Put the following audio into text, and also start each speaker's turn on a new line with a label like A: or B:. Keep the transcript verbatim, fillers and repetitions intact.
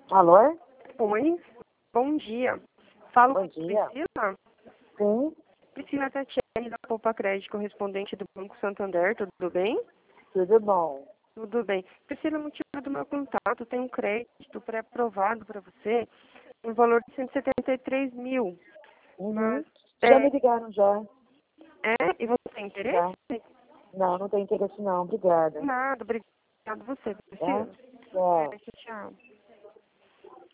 A: Alô?
B: Oi, bom dia. Falo
A: Bom
B: com
A: dia.
B: Priscila.
A: Sim,
B: Priscila Tatiane da Poupa Crédito, correspondente do Banco Santander, tudo bem?
A: tudo bom.
B: Tudo bem. Priscila, o motivo do meu contato, tem um crédito pré-aprovado para você, no valor de cento e setenta e três mil.
A: Uhum.
B: Mas,
A: Já me
B: é,
A: ligaram já.
B: é, e você tem interesse?
A: Já. Não, não tem interesse não. Obrigada.
B: Nada, obrigado a você,
A: Tá?
B: Priscila.
A: Tchau.
B: É, tchau.